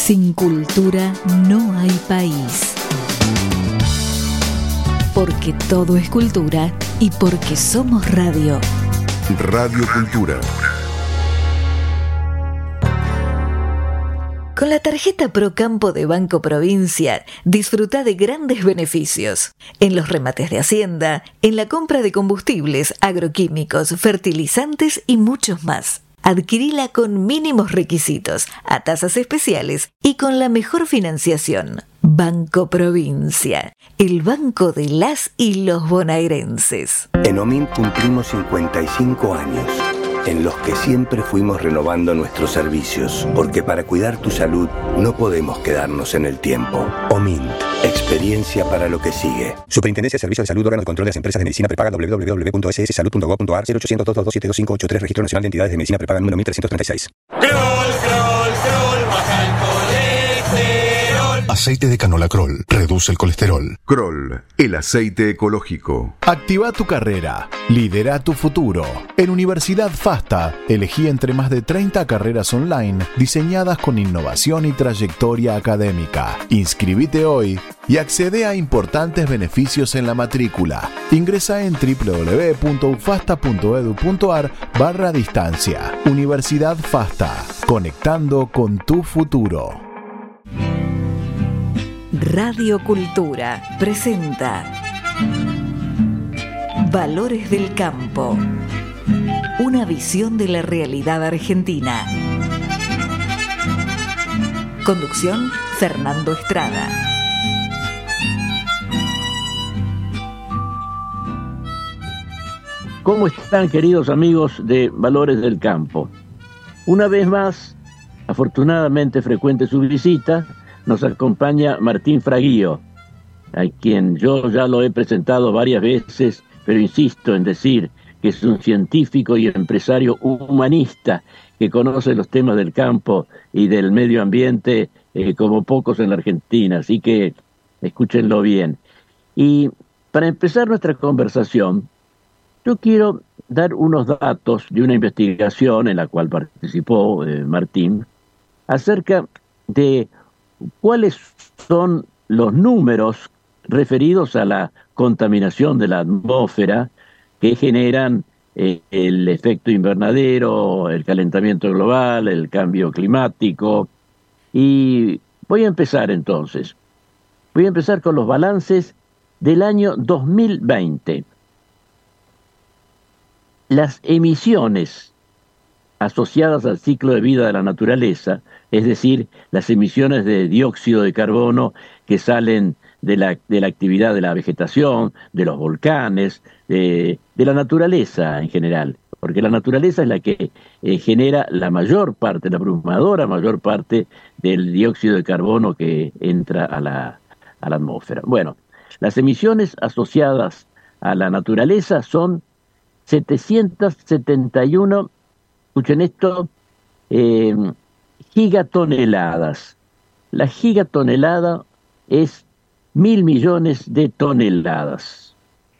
Sin cultura no hay país. Porque todo es cultura y porque somos radio. Radio Cultura. Con la tarjeta Procampo de Banco Provincia, disfruta de grandes beneficios. En los remates de Hacienda, en la compra de combustibles, agroquímicos, fertilizantes y muchos más. Adquirila con mínimos requisitos, a tasas especiales y con la mejor financiación. Banco Provincia, el banco de las y los bonaerenses. En OMIN cumplimos 55 años, en los que siempre fuimos renovando nuestros servicios, porque para cuidar tu salud no podemos quedarnos en el tiempo. OMIN, experiencia para lo que sigue. Superintendencia de Servicios de Salud, órgano de control de las empresas de medicina prepaga, www.sssalud.gov.ar, 0800-222-72583, Registro Nacional de Entidades de Medicina Prepaga, número 1336. Aceite de canola Kroll reduce el colesterol. Kroll, el aceite ecológico. Activa tu carrera. Lidera tu futuro. En Universidad FASTA, elegí entre más de 30 carreras online diseñadas con innovación y trayectoria académica. Inscribite hoy y accede a importantes beneficios en la matrícula. Ingresa en www.ufasta.edu.ar/distancia. Universidad FASTA, conectando con tu futuro. Radio Cultura presenta Valores del Campo, una visión de la realidad argentina. Conducción, Fernando Estrada. ¿Cómo están, queridos amigos de Valores del Campo? Una vez más, afortunadamente frecuente su visita, nos acompaña Martín Fraguío, a quien yo ya lo he presentado varias veces, pero insisto en decir que es un científico y empresario humanista que conoce los temas del campo y del medio ambiente como pocos en la Argentina, así que escúchenlo bien. Y para empezar nuestra conversación, yo quiero dar unos datos de una investigación en la cual participó Martín acerca de cuáles son los números referidos a la contaminación de la atmósfera que generan el efecto invernadero, el calentamiento global, el cambio climático. Y voy a empezar entonces. Voy a empezar con los balances del año 2020. Las emisiones asociadas al ciclo de vida de la naturaleza, es decir, las emisiones de dióxido de carbono que salen de la actividad de la vegetación, de los volcanes, de la naturaleza en general, porque la naturaleza es la que genera la mayor parte, la abrumadora mayor parte del dióxido de carbono que entra a la atmósfera. Bueno, las emisiones asociadas a la naturaleza son 771, escuchen esto, gigatoneladas. La gigatonelada es 1.000 millones de toneladas.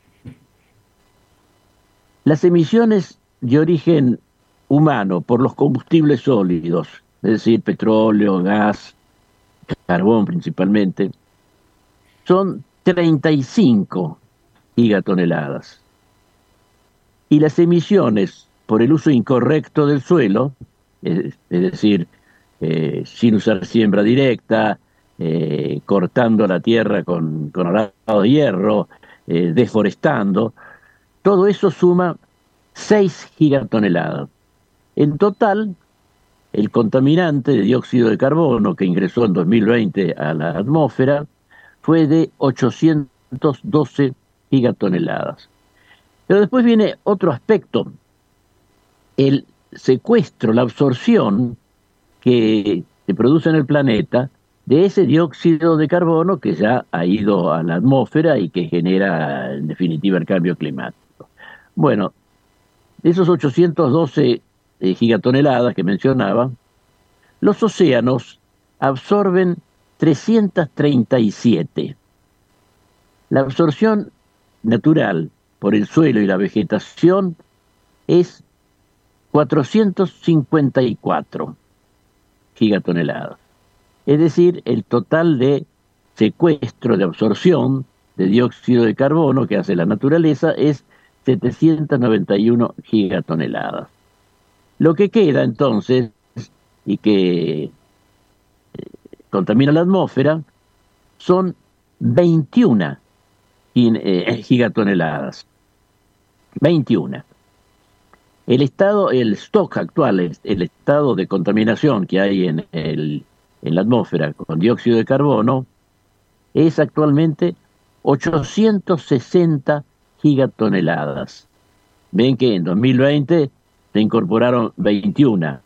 Las emisiones de origen humano por los combustibles sólidos, es decir, petróleo, gas, carbón principalmente, son 35 gigatoneladas. Y las emisiones por el uso incorrecto del suelo, es decir, sin usar siembra directa, cortando la tierra con arado de hierro, deforestando, todo eso suma 6 gigatoneladas. En total, el contaminante de dióxido de carbono que ingresó en 2020 a la atmósfera fue de 812 gigatoneladas. Pero después viene otro aspecto, el secuestro, la absorción que se produce en el planeta de ese dióxido de carbono que ya ha ido a la atmósfera y que genera, en definitiva, el cambio climático. Bueno, de esos 812 gigatoneladas que mencionaba, los océanos absorben 337. La absorción natural por el suelo y la vegetación es 454 gigatoneladas. Es decir, el total de secuestro, de absorción de dióxido de carbono que hace la naturaleza es 791 gigatoneladas. Lo que queda entonces, y que contamina la atmósfera, son 21 gigatoneladas. 21. El stock actual, el estado de contaminación que hay en la atmósfera con dióxido de carbono, es actualmente 860 gigatoneladas. Ven que en 2020 se incorporaron 21.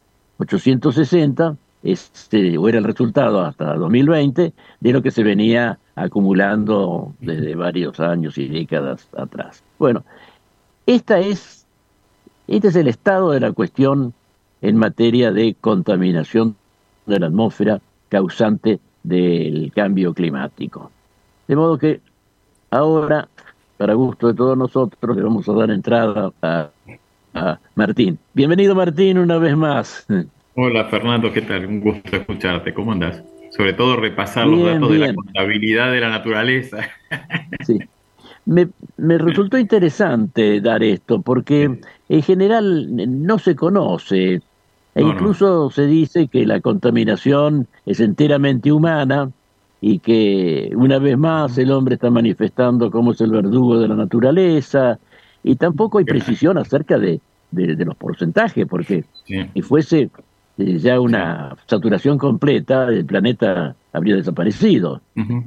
860 era el resultado hasta 2020 de lo que se venía acumulando desde varios años y décadas atrás. Bueno, este es el estado de la cuestión en materia de contaminación de la atmósfera causante del cambio climático. De modo que ahora, para gusto de todos nosotros, le vamos a dar entrada a Martín. Bienvenido, Martín, una vez más. Hola, Fernando, ¿qué tal? Un gusto escucharte. ¿Cómo andás? Sobre todo repasar los datos de la contabilidad de la naturaleza. Sí. Me resultó interesante dar esto, porque en general no se conoce, incluso se dice que la contaminación es enteramente humana y que una vez más el hombre está manifestando cómo es el verdugo de la naturaleza, y tampoco hay precisión acerca de los porcentajes, porque si fuese ya una saturación completa, el planeta habría desaparecido. Uh-huh.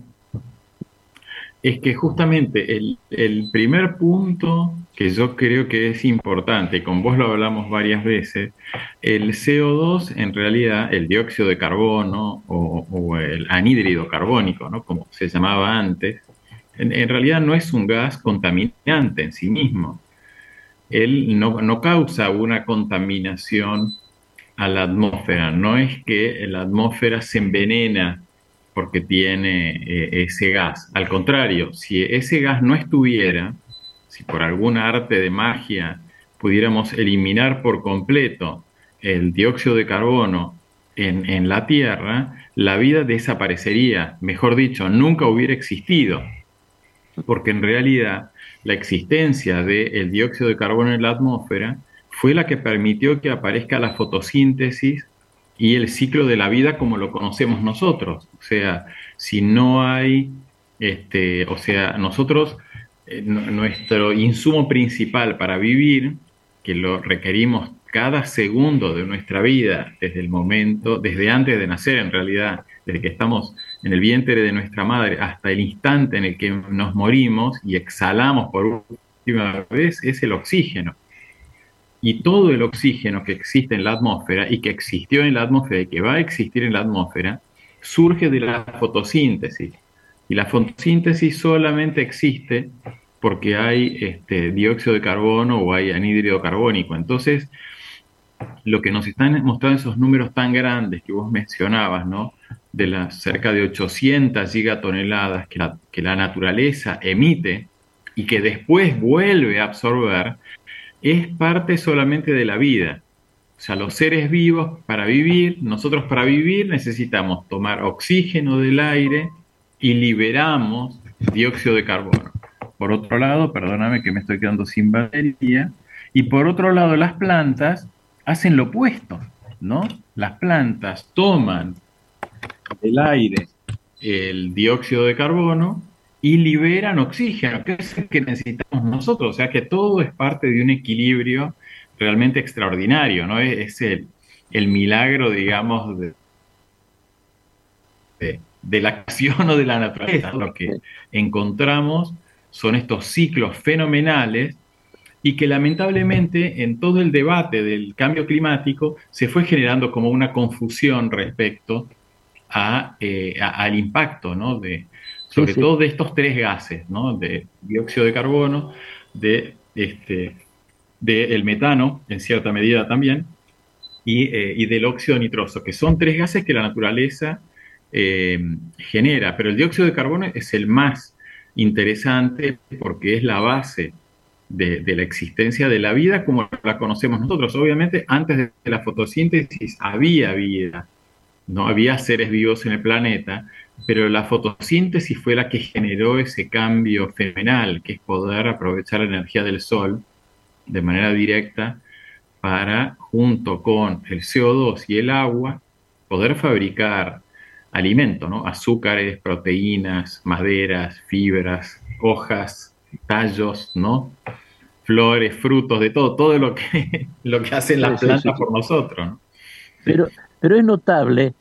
Es que justamente el primer punto que yo creo que es importante, y con vos lo hablamos varias veces, el CO2 en realidad, el dióxido de carbono o el anhídrido carbónico, ¿no?, como se llamaba antes, en realidad no es un gas contaminante en sí mismo. Él no causa una contaminación a la atmósfera, no es que la atmósfera se envenena porque tiene ese gas. Al contrario, si ese gas no estuviera, si por algún arte de magia pudiéramos eliminar por completo el dióxido de carbono en la Tierra, la vida desaparecería, mejor dicho, nunca hubiera existido, porque en realidad la existencia del dióxido de carbono en la atmósfera fue la que permitió que aparezca la fotosíntesis y el ciclo de la vida como lo conocemos nosotros. O sea, si no hay, nosotros, nuestro insumo principal para vivir, que lo requerimos cada segundo de nuestra vida, desde antes de nacer en realidad, desde que estamos en el vientre de nuestra madre hasta el instante en el que nos morimos y exhalamos por última vez, es el oxígeno. Y todo el oxígeno que existe en la atmósfera y que existió en la atmósfera y que va a existir en la atmósfera, surge de la fotosíntesis. Y la fotosíntesis solamente existe porque hay dióxido de carbono o hay anhídrido carbónico. Entonces, lo que nos están mostrando esos números tan grandes que vos mencionabas, ¿no?, de las cerca de 800 gigatoneladas que la naturaleza emite y que después vuelve a absorber, es parte solamente de la vida. O sea, los seres vivos nosotros para vivir necesitamos tomar oxígeno del aire y liberamos dióxido de carbono. Por otro lado, perdóname que me estoy quedando sin batería, y por otro lado las plantas hacen lo opuesto, ¿no? Las plantas toman del aire el dióxido de carbono y liberan oxígeno, que es el que necesitamos nosotros. O sea que todo es parte de un equilibrio realmente extraordinario, ¿no? Es el milagro, digamos, de la acción o de la naturaleza. Lo que encontramos son estos ciclos fenomenales y que lamentablemente en todo el debate del cambio climático se fue generando como una confusión respecto al impacto, ¿no?, sobre todo de estos tres gases, ¿no?, de dióxido de carbono, del metano, en cierta medida también, y del óxido nitroso, que son tres gases que la naturaleza genera. Pero el dióxido de carbono es el más interesante porque es la base de la existencia de la vida como la conocemos nosotros. Obviamente, antes de la fotosíntesis había vida no había seres vivos en el planeta, pero la fotosíntesis fue la que generó ese cambio fenomenal, que es poder aprovechar la energía del sol de manera directa para, junto con el CO2 y el agua, poder fabricar alimento, ¿no? Azúcares, proteínas, maderas, fibras, hojas, tallos, ¿no? Flores, frutos, de todo, todo lo que hacen las plantas por nosotros, ¿no? Sí. Pero es notable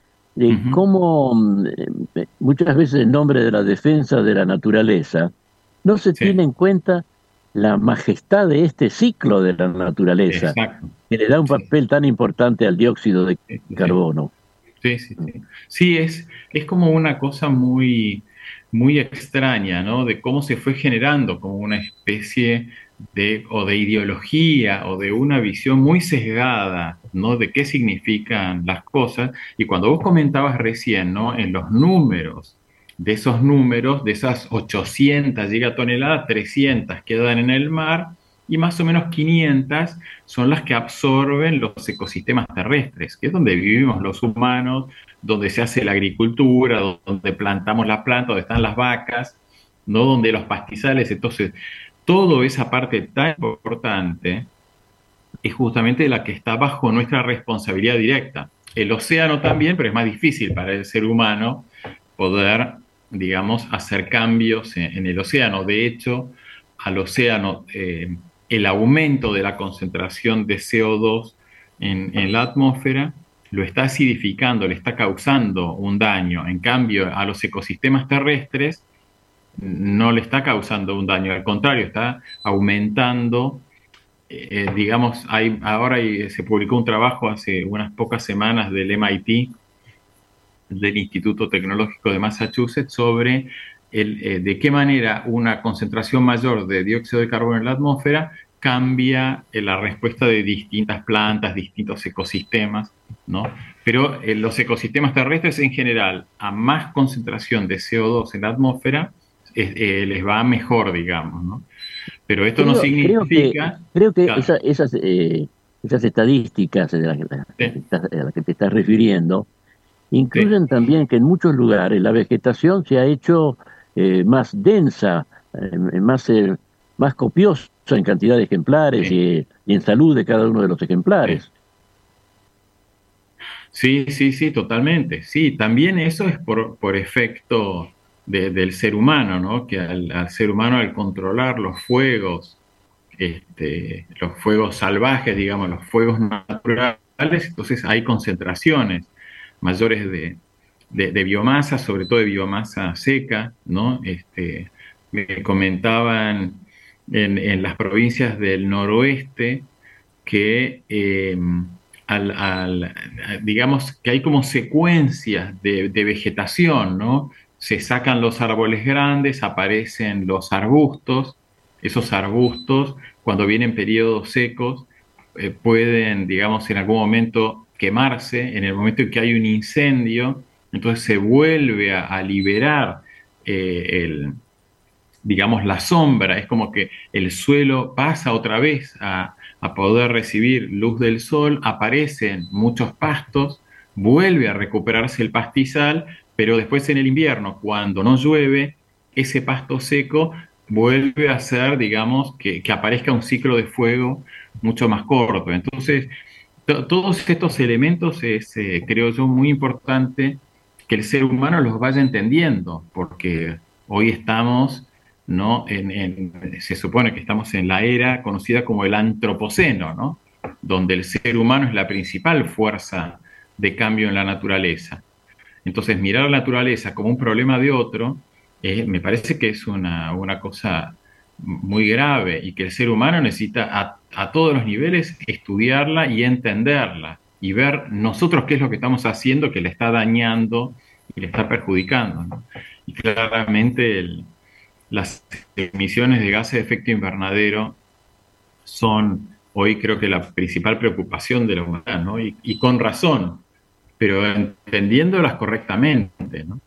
cómo muchas veces en nombre de la defensa de la naturaleza no se tiene en cuenta la majestad de este ciclo de la naturaleza, que le da un papel tan importante al dióxido de carbono. Sí. Sí, es como una cosa muy, muy extraña, ¿no? De cómo se fue generando como una especie de ideología o de una visión muy sesgada, ¿no? De qué significan las cosas. Y cuando vos comentabas recién, ¿no? En los números, de esas 800 gigatoneladas, 300 quedan en el mar y más o menos 500 son las que absorben los ecosistemas terrestres, que es donde vivimos los humanos, donde se hace la agricultura, donde plantamos las plantas, donde están las vacas, ¿no? Donde los pastizales. Entonces, toda esa parte tan importante es justamente la que está bajo nuestra responsabilidad directa. El océano también, pero es más difícil para el ser humano poder, digamos, hacer cambios en el océano. De hecho, al océano, el aumento de la concentración de CO2 en la atmósfera lo está acidificando, le está causando un daño. En cambio, a los ecosistemas terrestres no le está causando un daño, al contrario, está aumentando. Digamos, ahora se publicó un trabajo hace unas pocas semanas del MIT, del Instituto Tecnológico de Massachusetts, sobre de qué manera una concentración mayor de dióxido de carbono en la atmósfera cambia la respuesta de distintas plantas, distintos ecosistemas, ¿no? Pero los ecosistemas terrestres en general, a más concentración de CO2 en la atmósfera, les va mejor, digamos, ¿no? Pero esto no significa... Creo que claro, esas estadísticas a las que te estás refiriendo incluyen también que en muchos lugares la vegetación se ha hecho más densa, más copiosa en cantidad de ejemplares y en salud de cada uno de los ejemplares. Sí, totalmente. Sí, también eso es por efecto del ser humano, ¿no? Que al ser humano, al controlar los fuegos salvajes, digamos, los fuegos naturales, entonces hay concentraciones mayores de biomasa, sobre todo de biomasa seca, ¿no? Me comentaban en las provincias del noroeste que digamos que hay como secuencias de vegetación, ¿no? Se sacan los árboles grandes, aparecen los arbustos. Esos arbustos, cuando vienen periodos secos, pueden, digamos, en algún momento quemarse. En el momento en que hay un incendio, entonces se vuelve a liberar digamos, la sombra. Es como que el suelo pasa otra vez a poder recibir luz del sol, aparecen muchos pastos, vuelve a recuperarse el pastizal, pero después en el invierno, cuando no llueve, ese pasto seco vuelve a ser, digamos, que aparezca un ciclo de fuego mucho más corto. Entonces, todos estos elementos es, creo yo, muy importante que el ser humano los vaya entendiendo, porque hoy estamos, ¿no? Se supone que estamos en la era conocida como el antropoceno, ¿no? Donde el ser humano es la principal fuerza de cambio en la naturaleza. Entonces, mirar a la naturaleza como un problema de otro, me parece que es una cosa muy grave y que el ser humano necesita a todos los niveles estudiarla y entenderla y ver nosotros qué es lo que estamos haciendo que le está dañando y le está perjudicando, ¿no? Y claramente las emisiones de gases de efecto invernadero son hoy creo que la principal preocupación de la humanidad, ¿no? Y con razón, pero entendiéndolas correctamente, ¿no?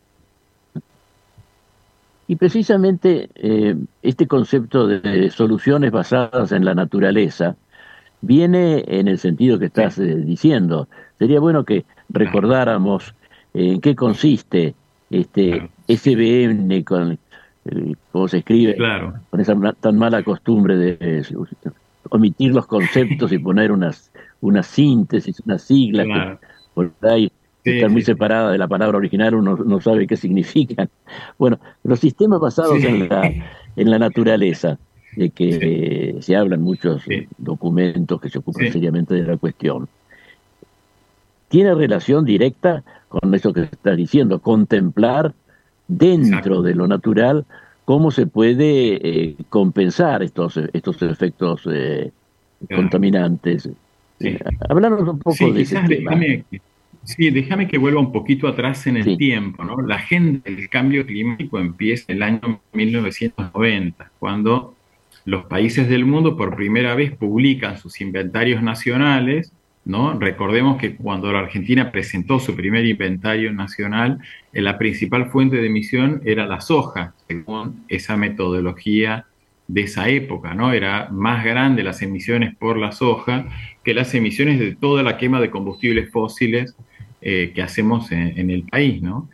Y precisamente este concepto de soluciones basadas en la naturaleza viene en el sentido que estás diciendo. Sería bueno que recordáramos en qué consiste Claro. SBN, cómo se escribe, Claro. con esa tan mala costumbre de omitir los conceptos y poner una síntesis, unas siglas que Claro. por ahí Sí, están muy sí, sí. separadas de la palabra original, uno no sabe qué significan. Bueno, los sistemas basados Sí. en la naturaleza, de Sí, que se hablan muchos sí, documentos que se ocupan sí, seriamente de la cuestión, tiene relación directa con eso que estás diciendo, contemplar dentro exacto. de lo natural cómo se puede compensar estos efectos Claro. contaminantes. Sí. Háblanos un poco Sí, de ese quizás tema. déjame que vuelva un poquito atrás en el Sí, tiempo, ¿no? La agenda del cambio climático empieza en el año 1990, cuando los países del mundo por primera vez publican sus inventarios nacionales, ¿no? Recordemos que cuando la Argentina presentó su primer inventario nacional, la principal fuente de emisión era la soja, según esa metodología de esa época, ¿no? Era más grande las emisiones por la soja que las emisiones de toda la quema de combustibles fósiles que hacemos en el país, ¿no?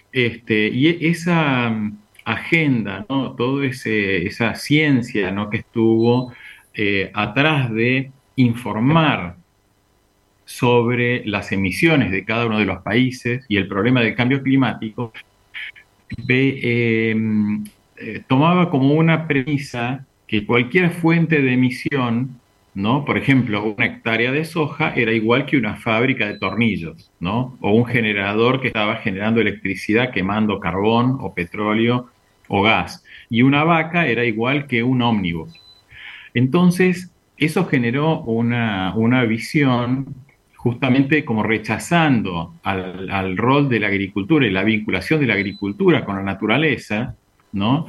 Esa agenda, ¿no? Toda esa ciencia, ¿no? que estuvo atrás de informar sobre las emisiones de cada uno de los países y el problema del cambio climático, ve, tomaba como una premisa que cualquier fuente de emisión, ¿no? Por ejemplo, una hectárea de soja era igual que una fábrica de tornillos, ¿no? O un generador que estaba generando electricidad quemando carbón o petróleo o gas. Y una vaca era igual que un ómnibus. Entonces, eso generó una visión justamente como rechazando al rol de la agricultura y la vinculación de la agricultura con la naturaleza, ¿no?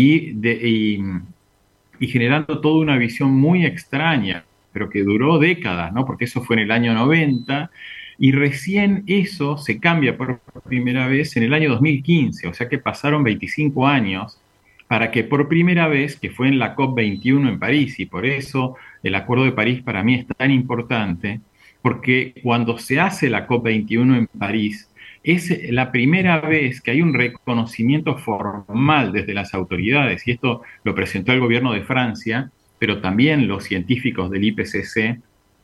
Y generando toda una visión muy extraña, pero que duró décadas, ¿no? Porque eso fue en el año 90 y recién eso se cambia por primera vez en el año 2015, o sea que pasaron 25 años para que por primera vez, que fue en la COP21 en París, y por eso el Acuerdo de París para mí es tan importante, porque cuando se hace la COP21 en París, es la primera vez que hay un reconocimiento formal desde las autoridades, y esto lo presentó el gobierno de Francia, pero también los científicos del IPCC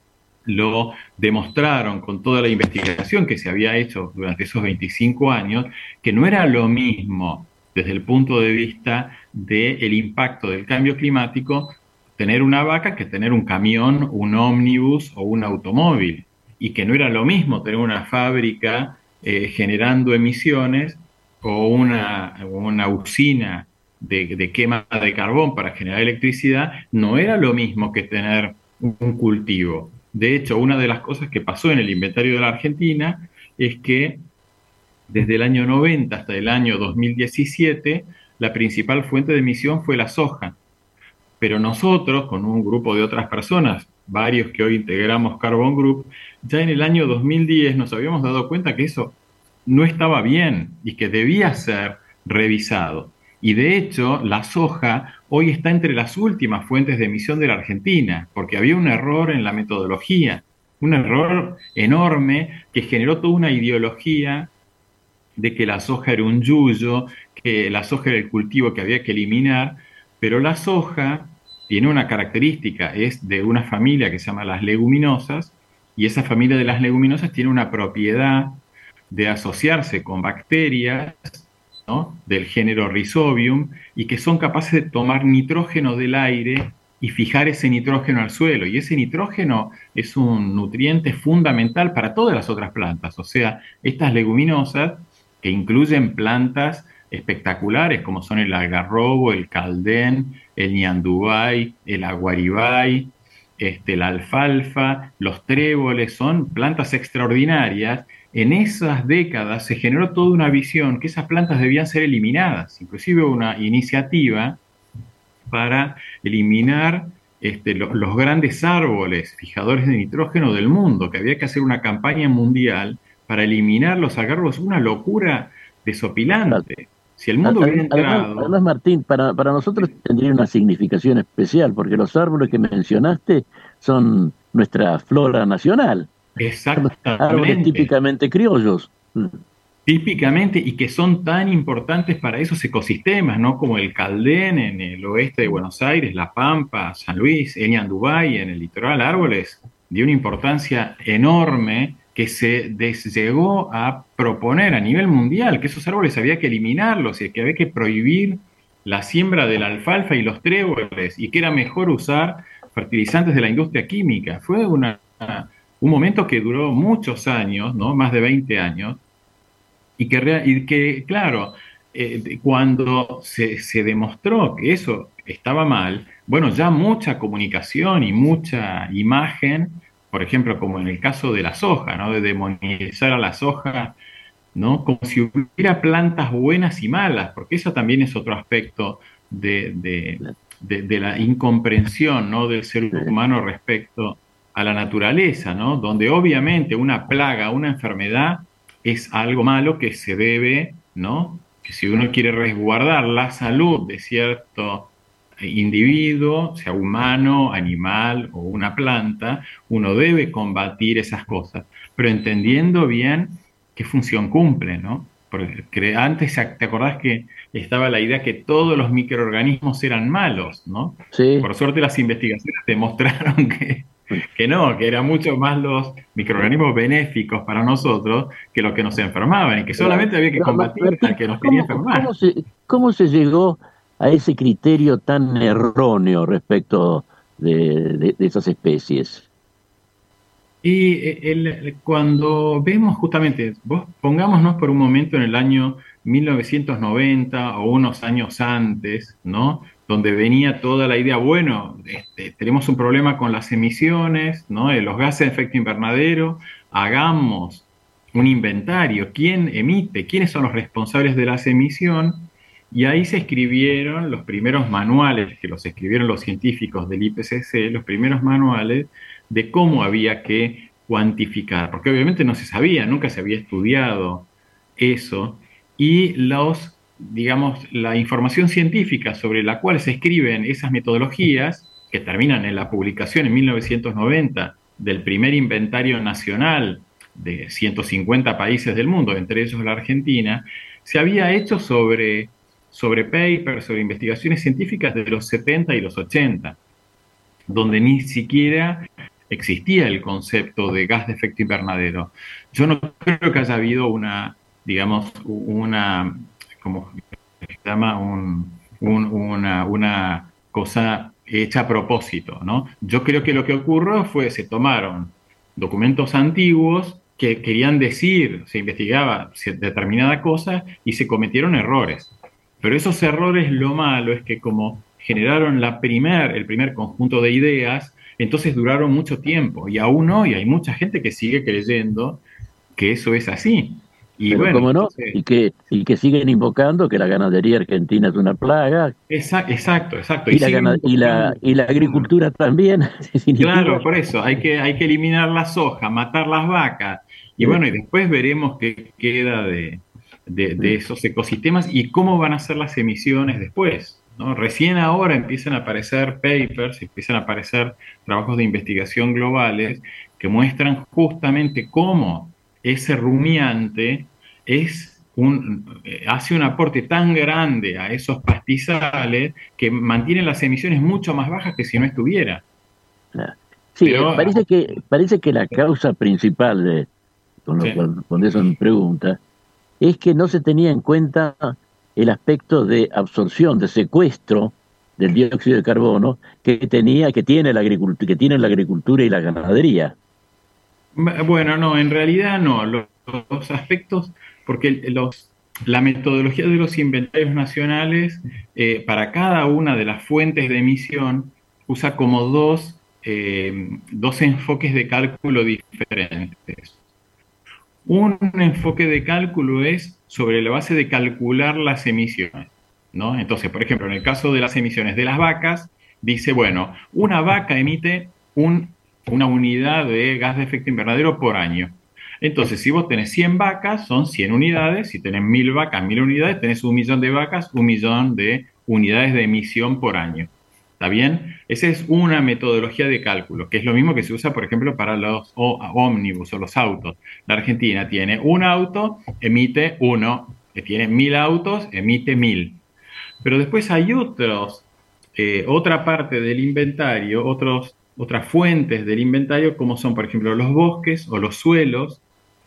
lo demostraron con toda la investigación que se había hecho durante esos 25 años, que no era lo mismo desde el punto de vista del impacto del cambio climático tener una vaca que tener un camión, un ómnibus o un automóvil, y que no era lo mismo tener una fábrica generando emisiones o una usina de quema de carbón para generar electricidad, no era lo mismo que tener un cultivo. De hecho, una de las cosas que pasó en el inventario de la Argentina es que desde el año 90 hasta el año 2017, la principal fuente de emisión fue la soja. Pero nosotros, con un grupo de otras personas, varios que hoy integramos Carbon Group, ya en el año 2010 nos habíamos dado cuenta que eso no estaba bien y que debía ser revisado. Y de hecho, la soja hoy está entre las últimas fuentes de emisión de la Argentina, porque había un error en la metodología, un error enorme que generó toda una ideología de que la soja era un yuyo, que la soja era el cultivo que había que eliminar, pero la soja tiene una característica, es de una familia que se llama las leguminosas, y esa familia de las leguminosas tiene una propiedad de asociarse con bacterias, ¿no? del género Rhizobium, y que son capaces de tomar nitrógeno del aire y fijar ese nitrógeno al suelo. Y ese nitrógeno es un nutriente fundamental para todas las otras plantas. O sea, estas leguminosas, que incluyen plantas espectaculares como son el algarrobo, el caldén, el ñandubay, el aguaribay, la alfalfa, los tréboles, son plantas extraordinarias. En esas décadas se generó toda una visión que esas plantas debían ser eliminadas, inclusive una iniciativa para eliminar los grandes árboles fijadores de nitrógeno del mundo, que había que hacer una campaña mundial para eliminar los algarrobos, una locura desopilante. Si el mundo hubiera entrado... Además, Martín, para nosotros tendría una significación especial, porque los árboles que mencionaste son nuestra flora nacional. Árboles Exactamente. típicamente criollos. típicamente, y que son tan importantes para esos ecosistemas, ¿no? Como el Caldén en el oeste de Buenos Aires, La Pampa, San Luis, Ñandubay en el litoral, árboles de una importancia enorme que se llegó a proponer a nivel mundial, que esos árboles había que eliminarlos y que había que prohibir la siembra de la alfalfa y los tréboles, y que era mejor usar fertilizantes de la industria química. Fue un momento que duró muchos años, ¿no? Más de 20 años, y que claro, cuando se demostró que eso estaba mal, bueno, ya mucha comunicación y mucha imagen, por ejemplo, como en el caso de la soja, ¿no? De demonizar a la soja, ¿no? Como si hubiera plantas buenas y malas, porque eso también es otro aspecto de la incomprensión, ¿no? Del ser humano respecto a la naturaleza, ¿no? Donde obviamente una plaga, una enfermedad es algo malo que se debe, ¿no? Que si uno quiere resguardar la salud de cierto individuo, sea humano, animal o una planta, uno debe combatir esas cosas, pero entendiendo bien qué función cumple, ¿no? Porque antes, ¿te acordás que estaba la idea que todos los microorganismos eran malos, ¿no? Sí. Por suerte las investigaciones demostraron que no, que eran mucho más los microorganismos benéficos para nosotros que los que nos enfermaban, y que solamente había que combatir al que nos quería enfermar. ¿Cómo se llegó a ese criterio tan erróneo respecto de esas especies? Y cuando vemos justamente, pongámonos por un momento en el año 1990 o unos años antes, ¿no? Donde venía toda la idea, bueno, tenemos un problema con las emisiones, ¿no? De los gases de efecto invernadero, hagamos un inventario, quién emite, quiénes son los responsables de las emisiones, y ahí se escribieron los primeros manuales, que los escribieron los científicos del IPCC, los primeros manuales de cómo había que cuantificar, porque obviamente no se sabía, nunca se había estudiado eso, y digamos, la información científica sobre la cual se escriben esas metodologías, que terminan en la publicación en 1990 del primer inventario nacional de 150 países del mundo, entre ellos la Argentina, se había hecho sobre papers, sobre investigaciones científicas de los 70 y los 80, donde ni siquiera existía el concepto de gas de efecto invernadero. Yo no creo que haya habido como se llama, una cosa hecha a propósito, ¿no? Yo creo que lo que ocurrió fue, se tomaron documentos antiguos que querían decir, se investigaba determinada cosa y se cometieron errores. Pero esos errores, lo malo es que como generaron el primer conjunto de ideas, entonces duraron mucho tiempo, y aún hoy hay mucha gente que sigue creyendo que eso es así. Y pero bueno, cómo no, entonces, y que siguen invocando que la ganadería argentina es una plaga, exacto. y siguen la agricultura también. Claro, por eso, hay que eliminar la soja, matar las vacas, y bueno, y después veremos qué queda de esos ecosistemas y cómo van a ser las emisiones después, ¿no? Recién ahora empiezan a aparecer papers, empiezan a aparecer trabajos de investigación globales que muestran justamente cómo ese rumiante hace un aporte tan grande a esos pastizales que mantiene las emisiones mucho más bajas que si no estuviera. Sí, Pero, parece que la causa principal, con eso me pregunta, es que no se tenía en cuenta el aspecto de absorción, de secuestro del dióxido de carbono que tiene la agricultura y la ganadería. bueno, no, en realidad no. Los aspectos, porque la metodología de los inventarios nacionales, para cada una de las fuentes de emisión, usa como dos enfoques de cálculo diferentes. Un enfoque de cálculo es sobre la base de calcular las emisiones, ¿no? Entonces, por ejemplo, en el caso de las emisiones de las vacas, dice, bueno, una vaca emite una unidad de gas de efecto invernadero por año. Entonces, si vos tenés 100 vacas, son 100 unidades. Si tenés 1000 vacas, 1000 unidades, tenés 1 millón de vacas, 1 millón de unidades de emisión por año. ¿Está bien? Esa es una metodología de cálculo, que es lo mismo que se usa, por ejemplo, para los ómnibus o los autos. La Argentina tiene un auto, emite uno, que tiene 1000 autos, emite 1000. Pero después hay otra parte del inventario, otras fuentes del inventario, como son, por ejemplo, los bosques o los suelos,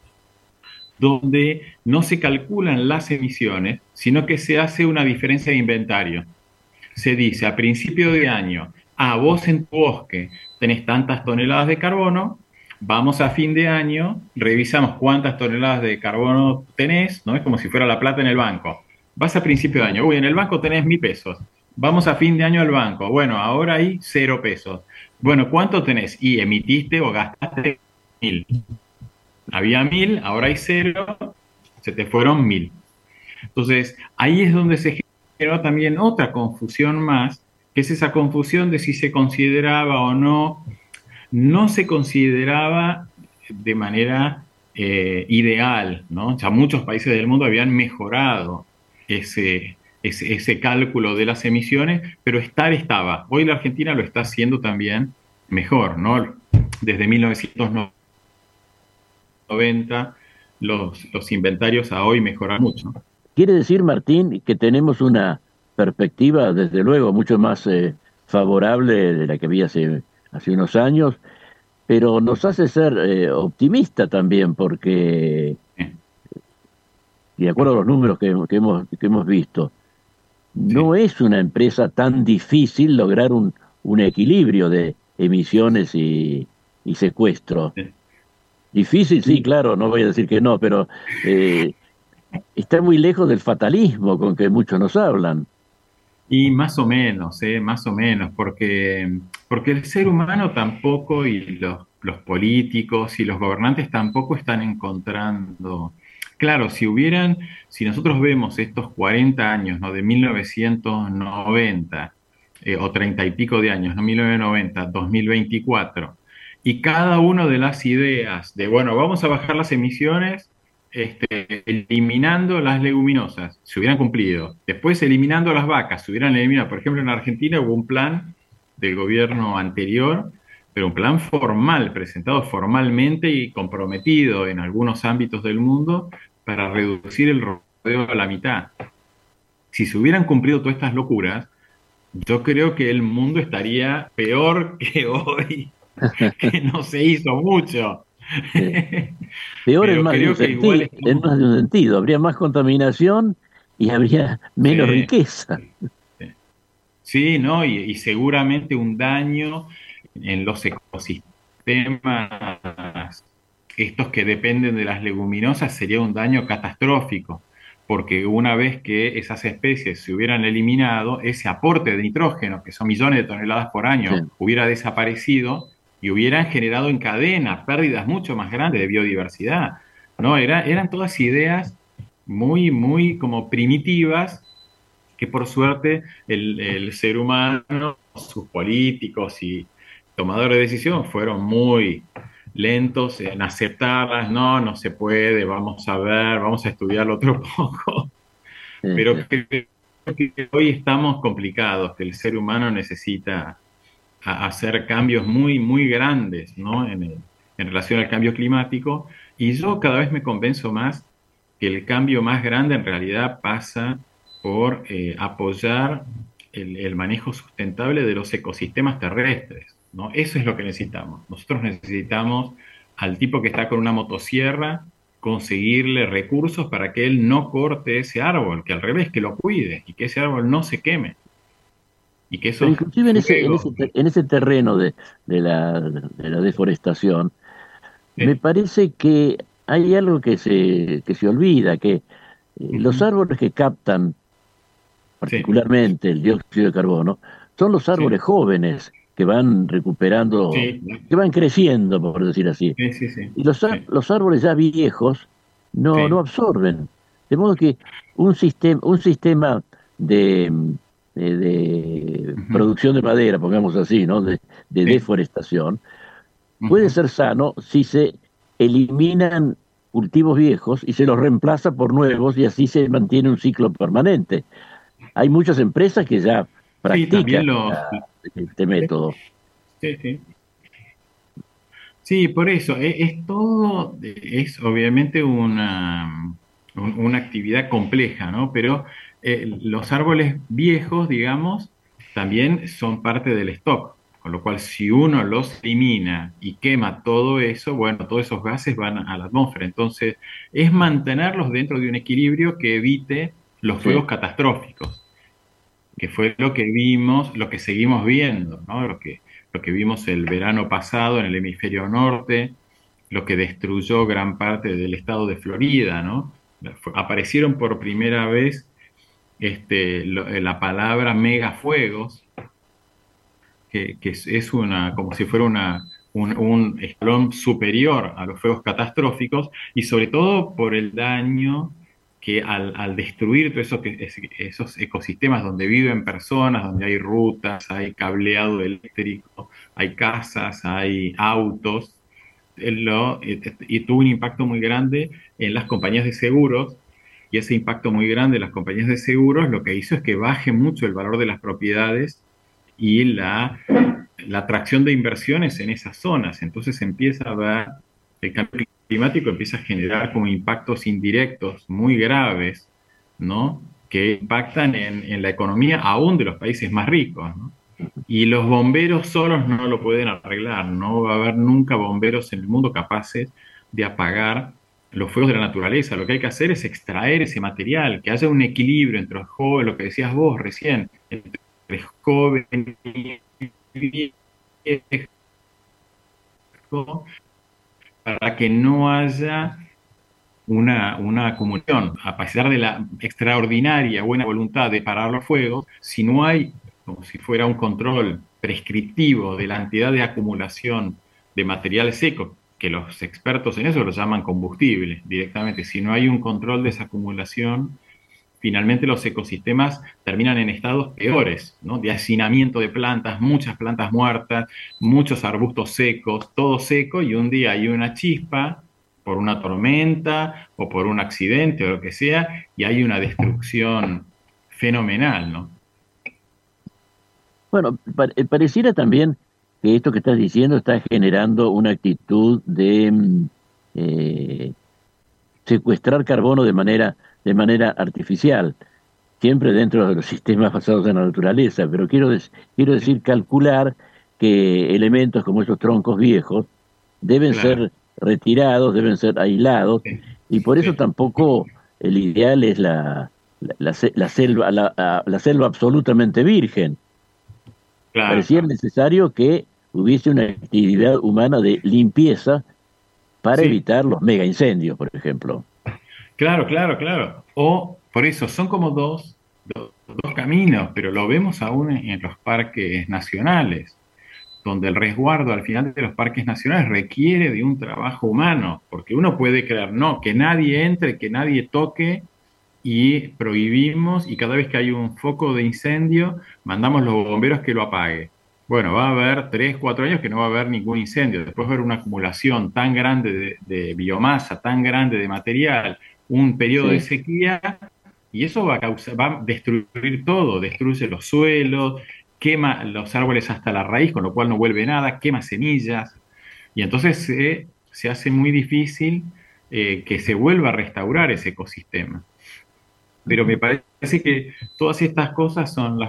donde no se calculan las emisiones, sino que se hace una diferencia de inventario. Se dice a principio de año, vos en tu bosque tenés tantas toneladas de carbono, vamos a fin de año, revisamos cuántas toneladas de carbono tenés, ¿no? Es como si fuera la plata en el banco. Vas a principio de año, en el banco tenés 1000 pesos. Vamos a fin de año al banco. Bueno, ahora hay 0 pesos. Bueno, ¿cuánto tenés? Y emitiste o gastaste 1000. Había 1000, ahora hay 0, se te fueron 1000. Entonces, ahí es donde se generó también otra confusión más, que es esa confusión de si se consideraba o no. No se consideraba de manera ideal, ¿no? O sea, muchos países del mundo habían mejorado ese cálculo de las emisiones, pero estaba. Hoy la Argentina lo está haciendo también mejor, ¿no? Desde 1990 los inventarios a hoy mejoran mucho. Quiere decir, Martín, que tenemos una perspectiva, desde luego, mucho más favorable de la que había hace unos años, pero nos hace ser optimista también, porque, de acuerdo a los números que hemos visto, no es una empresa tan difícil lograr un equilibrio de emisiones y secuestro. Difícil, sí, claro, no voy a decir que no, pero está muy lejos del fatalismo con que muchos nos hablan. Y más o menos, porque el ser humano tampoco y los políticos y los gobernantes tampoco están encontrando. Claro, si nosotros vemos estos 40 años, ¿no? De 1990, o 30 y pico de años, ¿no? 1990, 2024, y cada una de las ideas de, bueno, vamos a bajar las emisiones, eliminando las leguminosas, se hubieran cumplido. Después eliminando las vacas, se hubieran eliminado. Por ejemplo, en Argentina hubo un plan del gobierno anterior, pero un plan formal, presentado formalmente y comprometido en algunos ámbitos del mundo para reducir el rodeo a la mitad. Si se hubieran cumplido todas estas locuras, yo creo que el mundo estaría peor que hoy, que no se hizo mucho. Peor en más de un sentido, habría más contaminación y habría menos riqueza. Sí, ¿no? Y seguramente un daño en los ecosistemas, estos que dependen de las leguminosas, sería un daño catastrófico, porque una vez que esas especies se hubieran eliminado, ese aporte de nitrógeno, que son millones de toneladas por año, hubiera desaparecido y hubieran generado en cadena pérdidas mucho más grandes de biodiversidad, ¿no? Eran todas ideas muy, muy como primitivas, que por suerte el ser humano, sus políticos y tomadores de decisión fueron muy lentos en aceptarlas. No se puede, vamos a ver, vamos a estudiarlo otro poco. Pero creo que hoy estamos complicados, que el ser humano necesita hacer cambios muy, muy grandes, ¿no? en relación al cambio climático, y yo cada vez me convenzo más que el cambio más grande en realidad pasa por apoyar el manejo sustentable de los ecosistemas terrestres, ¿no? Eso es lo que necesitamos. Nosotros necesitamos al tipo que está con una motosierra conseguirle recursos para que él no corte ese árbol, que al revés, que lo cuide y que ese árbol no se queme. Y que eso pero inclusive en ese terreno de la deforestación, me parece que hay algo que se olvida, que los árboles que captan particularmente el dióxido de carbono son los árboles jóvenes que van recuperando, que van creciendo, por decir así. Y los árboles ya viejos no absorben. De modo que un sistema de producción de madera, pongamos así, ¿no? de deforestación, puede ser sano si se eliminan cultivos viejos y se los reemplaza por nuevos, y así se mantiene un ciclo permanente. Hay muchas empresas que ya practican este método. Sí, sí. Sí, por eso, es todo, es obviamente una actividad compleja, ¿no? Pero los árboles viejos, digamos, también son parte del stock, con lo cual si uno los elimina y quema todo eso, bueno, todos esos gases van a la atmósfera. Entonces, es mantenerlos dentro de un equilibrio que evite los Sí. fuegos catastróficos, que fue lo que vimos, lo que seguimos viendo, ¿no? Lo que vimos el verano pasado en el hemisferio norte, lo que destruyó gran parte del estado de Florida, ¿no? Aparecieron por primera vez la palabra megafuegos, que es una, como si fuera un escalón superior a los fuegos catastróficos, y sobre todo por el daño que al destruir todos esos ecosistemas donde viven personas, donde hay rutas, hay cableado eléctrico, hay casas, hay autos, y tuvo un impacto muy grande en las compañías de seguros, y ese impacto muy grande en las compañías de seguros lo que hizo es que baje mucho el valor de las propiedades y la atracción de inversiones en esas zonas. Entonces empieza a ver, el cambio climático empieza a generar como impactos indirectos muy graves, ¿no? Que impactan en la economía aún de los países más ricos, ¿no? Y los bomberos solos no lo pueden arreglar, no va a haber nunca bomberos en el mundo capaces de apagar los fuegos de la naturaleza. Lo que hay que hacer es extraer ese material, que haya un equilibrio entre los jóvenes, lo que decías vos recién, entre joven y viejo, para que no haya una acumulación. A pesar de la extraordinaria buena voluntad de parar los fuegos, si no hay, como si fuera un control prescriptivo de la cantidad de acumulación de material seco, que los expertos en eso lo llaman combustible directamente, si no hay un control de esa acumulación, finalmente los ecosistemas terminan en estados peores, ¿no? De hacinamiento de plantas, muchas plantas muertas, muchos arbustos secos, todo seco, y un día hay una chispa por una tormenta o por un accidente o lo que sea, y hay una destrucción fenomenal, ¿no? Bueno, pareciera también que esto que estás diciendo está generando una actitud de eh, secuestrar carbono de manera artificial, siempre dentro de los sistemas basados en la naturaleza, pero quiero decir calcular que elementos como esos troncos viejos deben Claro, ser retirados, deben ser aislados, sí, y por eso sí, tampoco el ideal es la selva absolutamente virgen. claro, Parecía necesario que hubiese una actividad humana de limpieza para sí. evitar los mega incendios, por ejemplo. Claro, claro, claro. O por eso son como dos caminos, pero lo vemos aún en los parques nacionales, donde el resguardo al final de los parques nacionales requiere de un trabajo humano, porque uno puede creer, no, que nadie entre, que nadie toque, y prohibimos, y cada vez que hay un foco de incendio, mandamos los bomberos que lo apague. Bueno, va a haber 3, 4 años que no va a haber ningún incendio, después va a haber una acumulación tan grande de biomasa, tan grande de material, un periodo de Sí. sequía, y eso va a destruir todo, destruye los suelos, quema los árboles hasta la raíz, con lo cual no vuelve nada, quema semillas, y entonces se hace muy difícil que se vuelva a restaurar ese ecosistema. Pero me parece que todas estas cosas son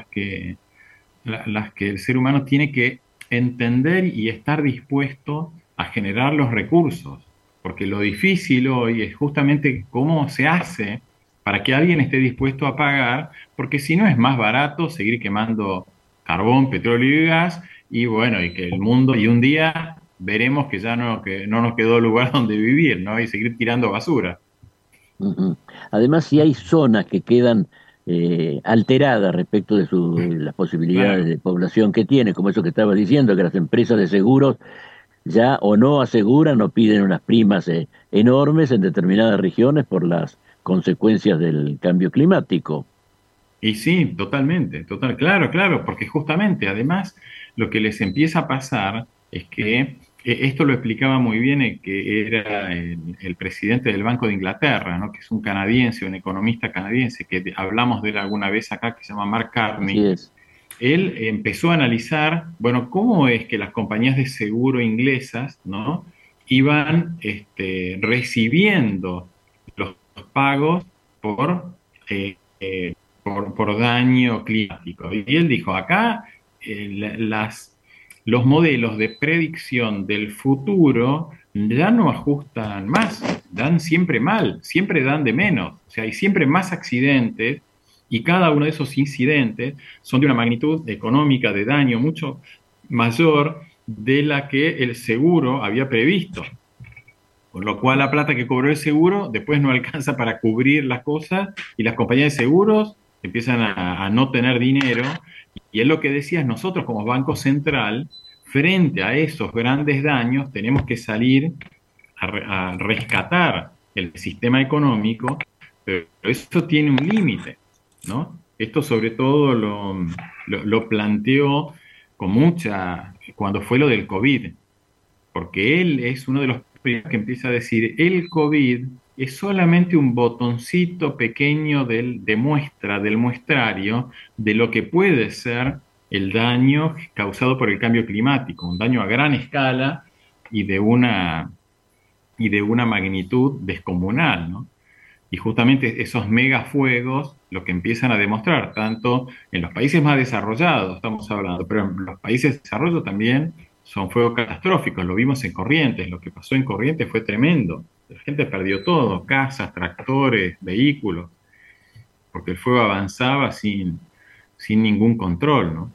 las que el ser humano tiene que entender y estar dispuesto a generar los recursos. Porque lo difícil hoy es justamente cómo se hace para que alguien esté dispuesto a pagar, porque si no es más barato seguir quemando carbón, petróleo y gas, y bueno, y que el mundo, y un día veremos que no nos quedó lugar donde vivir, ¿no? Y seguir tirando basura. Ujú. Además, si hay zonas que quedan alteradas respecto de las posibilidades Claro. de población que tiene, como eso que estaba diciendo, que las empresas de seguros ya o no aseguran o piden unas primas enormes en determinadas regiones por las consecuencias del cambio climático. Y sí, totalmente, claro, claro, porque justamente además lo que les empieza a pasar es que esto lo explicaba muy bien el que era el presidente del Banco de Inglaterra, ¿no? Que es un canadiense, un economista canadiense, que hablamos de él alguna vez acá, que se llama Mark Así Carney, es. él empezó a analizar, bueno, cómo es que las compañías de seguro inglesas, ¿no?, iban recibiendo los pagos por, eh, por daño climático. Y él dijo, acá los modelos de predicción del futuro ya no ajustan más, dan siempre mal, siempre dan de menos. O sea, hay siempre más accidentes y cada uno de esos incidentes son de una magnitud económica de daño mucho mayor de la que el seguro había previsto. Con lo cual la plata que cobró el seguro después no alcanza para cubrir las cosas y las compañías de seguros empiezan a no tener dinero. Y es lo que decías, nosotros como Banco Central, frente a esos grandes daños, tenemos que salir a rescatar el sistema económico, pero eso tiene un límite, ¿no? Esto sobre todo lo planteó con cuando fue lo del COVID, porque él es uno de los primeros que empieza a decir, el COVID es solamente un botoncito pequeño del muestrario de lo que puede ser el daño causado por el cambio climático, un daño a gran escala y de una magnitud descomunal, ¿no? Y justamente esos megafuegos lo que empiezan a demostrar, tanto en los países más desarrollados, estamos hablando, pero en los países de desarrollo también son fuegos catastróficos. Lo vimos en Corrientes, lo que pasó en Corrientes fue tremendo. La gente perdió todo, casas, tractores, vehículos, porque el fuego avanzaba sin ningún control, ¿no?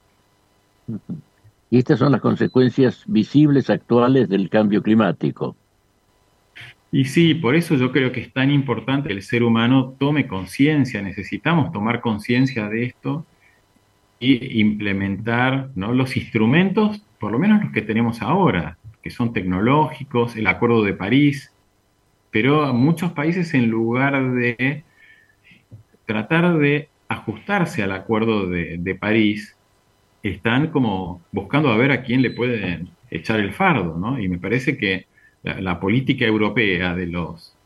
Y estas son las consecuencias visibles actuales del cambio climático. Y sí, por eso yo creo que es tan importante que el ser humano tome conciencia, necesitamos tomar conciencia de esto y implementar, ¿no?, los instrumentos, por lo menos los que tenemos ahora, que son tecnológicos, el Acuerdo de París, pero muchos países, en lugar de tratar de ajustarse al Acuerdo de París, están como buscando a ver a quién le pueden echar el fardo, ¿no? Y me parece que la política europea del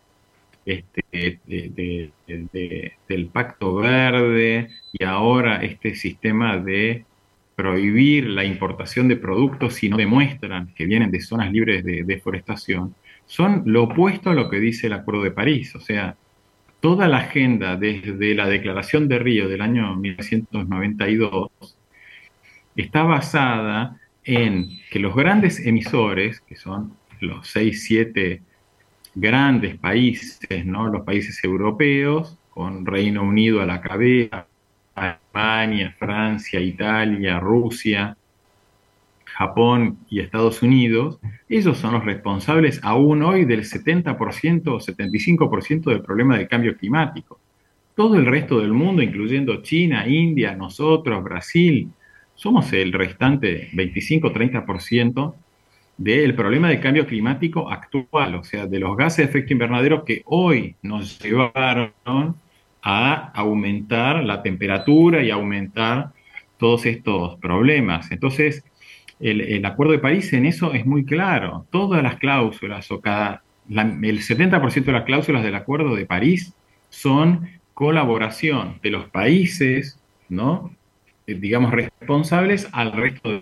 Pacto Verde y ahora este sistema de prohibir la importación de productos si no demuestran que vienen de zonas libres de deforestación, son lo opuesto a lo que dice el Acuerdo de París. O sea, toda la agenda desde la Declaración de Río del año 1992 está basada en que los grandes emisores, que son los 6, 7 grandes países, ¿no?, los países europeos, con Reino Unido a la cabeza, Alemania, Francia, Italia, Rusia, Japón y Estados Unidos, ellos son los responsables aún hoy del 70% o 75% del problema del cambio climático. Todo el resto del mundo, incluyendo China, India, nosotros, Brasil, somos el restante 25-30% del problema del cambio climático actual, o sea, de los gases de efecto invernadero que hoy nos llevaron a aumentar la temperatura y aumentar todos estos problemas. Entonces, el Acuerdo de París en eso es muy claro. Todas las cláusulas, el 70% de las cláusulas del Acuerdo de París son colaboración de los países, ¿no?, digamos, responsables al resto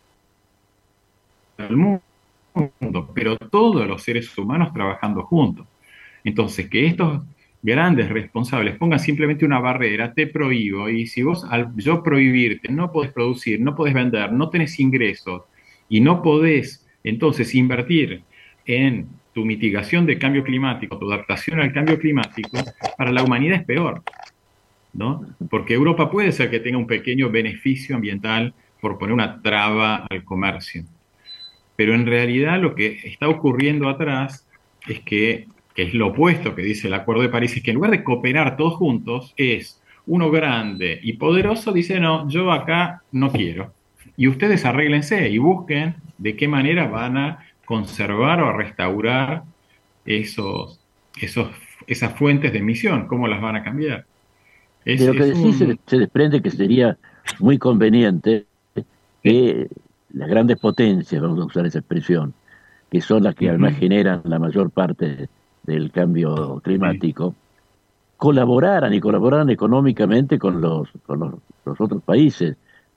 del mundo, pero todos los seres humanos trabajando juntos. Entonces, que estos grandes responsables pongan simplemente una barrera, te prohíbo, y si vos, al yo prohibirte, no podés producir, no podés vender, no tenés ingresos, y no podés entonces invertir en tu mitigación del cambio climático, tu adaptación al cambio climático, para la humanidad es peor, ¿no? Porque Europa puede ser que tenga un pequeño beneficio ambiental por poner una traba al comercio. Pero en realidad lo que está ocurriendo atrás es que es lo opuesto que dice el Acuerdo de París, es que en lugar de cooperar todos juntos, es uno grande y poderoso, dice, no, yo acá no quiero. Y ustedes arréglense y busquen de qué manera van a conservar o a restaurar esas fuentes de emisión, cómo las van a cambiar. De lo que decís se desprende que sería muy conveniente que las grandes potencias, vamos a usar esa expresión, que son las que además generan la mayor parte del cambio climático, colaboraran económicamente con los otros países.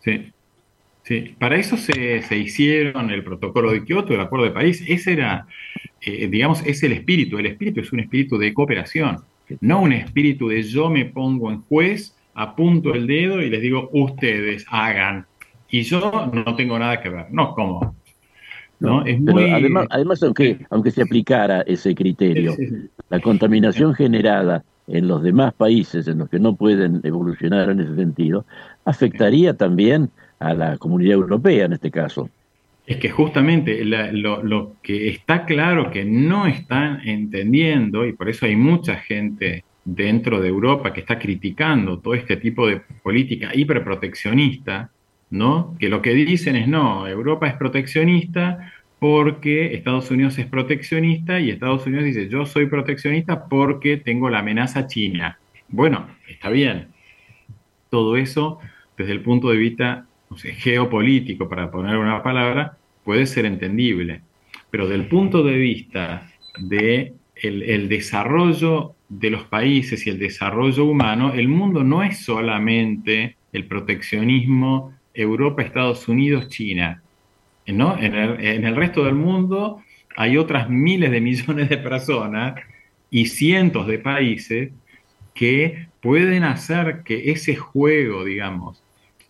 Sí, sí. Para eso se hicieron el protocolo de Kioto, el Acuerdo de París. Ese era, digamos, es el espíritu. El espíritu es un espíritu de cooperación, no un espíritu de yo me pongo en juez, apunto el dedo y les digo, ustedes hagan. Y yo no tengo nada que ver. No, ¿cómo? No, ¿No? Es pero muy... además aunque se aplicara ese Sí, criterio, sí, sí. la contaminación generada en los demás países en los que no pueden evolucionar en ese sentido, afectaría también a la comunidad europea en este caso. Es que justamente lo que está claro que no están entendiendo, y por eso hay mucha gente dentro de Europa que está criticando todo este tipo de política hiperproteccionista, ¿no? Que lo que dicen es no, Europa es proteccionista porque Estados Unidos es proteccionista y Estados Unidos dice yo soy proteccionista porque tengo la amenaza china. Bueno, está bien, todo eso desde el punto de vista, no sé, geopolítico, para poner una palabra, puede ser entendible. Pero del punto de vista de el desarrollo de los países y el desarrollo humano, el mundo no es solamente el proteccionismo Europa, Estados Unidos, China, ¿no? En el resto del mundo hay otras miles de millones de personas y cientos de países que pueden hacer que ese juego, digamos,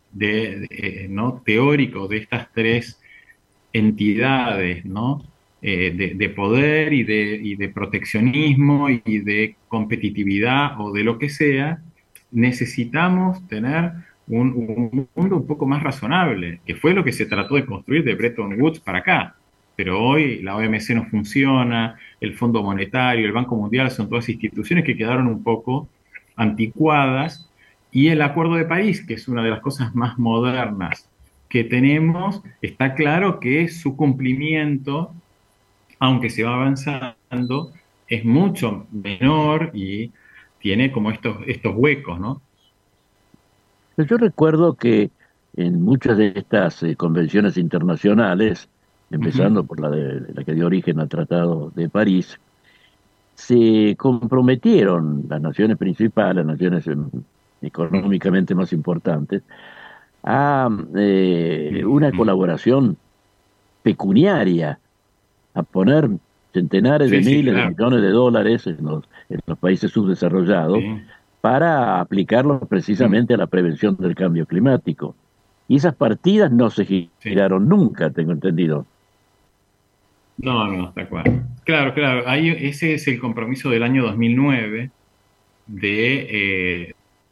¿no? teórico de estas tres entidades, ¿no? De poder y de proteccionismo y de competitividad o de lo que sea, necesitamos tener un mundo un poco más razonable, que fue lo que se trató de construir de Bretton Woods para acá. Pero hoy la OMC no funciona, el Fondo Monetario, el Banco Mundial son todas instituciones que quedaron un poco anticuadas y el Acuerdo de París, que es una de las cosas más modernas que tenemos, está claro que su cumplimiento, aunque se va avanzando, es mucho menor y tiene como estos huecos, ¿no? Yo recuerdo que en muchas de estas convenciones internacionales, Ujú. empezando por la que dio origen al Tratado de París, se comprometieron las naciones principales, las naciones económicamente más importantes, a una Ujú. colaboración pecuniaria, a poner centenares de Sí, sí, miles de claro. millones de dólares en los países subdesarrollados Sí. para aplicarlos Mm. precisamente a la prevención del cambio climático. Y esas partidas no se Sí. giraron nunca, tengo entendido. No, no, está claro. Claro, claro. Ahí, ese es el compromiso del año 2009 de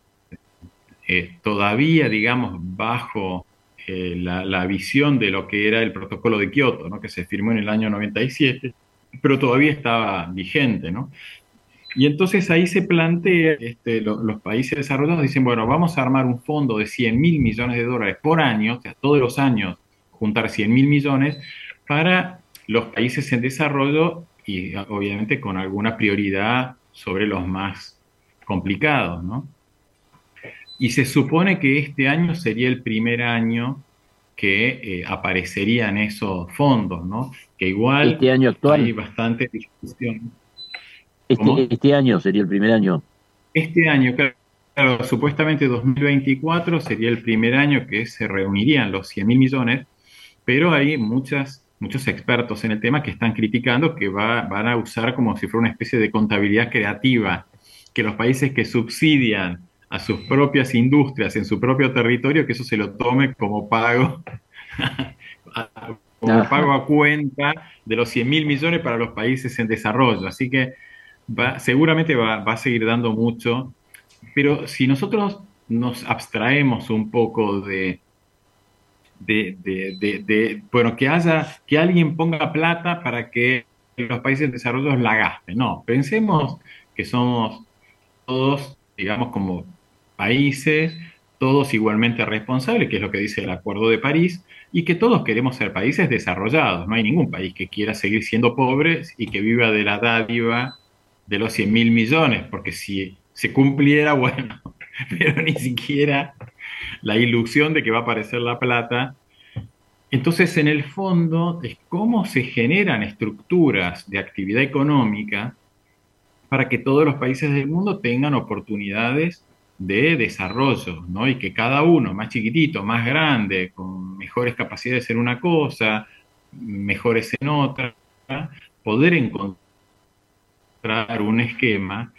todavía, digamos, bajo la visión de lo que era el protocolo de Kioto, ¿no? Que se firmó en el año 97, pero todavía estaba vigente, ¿no? Y entonces ahí se plantea, los países desarrollados dicen, bueno, vamos a armar un fondo de 100 mil millones de dólares por año, o sea, todos los años juntar 100 mil millones para los países en desarrollo y obviamente con alguna prioridad sobre los más complicados, ¿no? Y se supone que este año sería el primer año que aparecerían esos fondos, ¿no? Que Este igual año hay actual, bastante discusión. ¿Cómo? este año sería el primer año. Este año, claro, supuestamente 2024 sería el primer año que se reunirían los 100 mil millones, pero hay muchos expertos en el tema que están criticando que van a usar como si fuera una especie de contabilidad creativa, que los países que subsidian a sus propias industrias en su propio territorio, que eso se lo tome como pago, como Ajá. pago a cuenta de los 100 mil millones para los países en desarrollo. Así que seguramente va a seguir dando mucho, pero si nosotros nos abstraemos un poco bueno, que alguien ponga plata para que los países en desarrollo la gasten. No, pensemos que somos todos, digamos, como países, todos igualmente responsables, que es lo que dice el Acuerdo de París, y que todos queremos ser países desarrollados. No hay ningún país que quiera seguir siendo pobre y que viva de la dádiva de los 100 mil millones, porque si se cumpliera, bueno, pero ni siquiera la ilusión de que va a aparecer la plata. Entonces, en el fondo, es cómo se generan estructuras de actividad económica para que todos los países del mundo tengan oportunidades de desarrollo, ¿no? Y que cada uno, más chiquitito, más grande, con mejores capacidades en una cosa, mejores en otra, poder encontrar un esquema.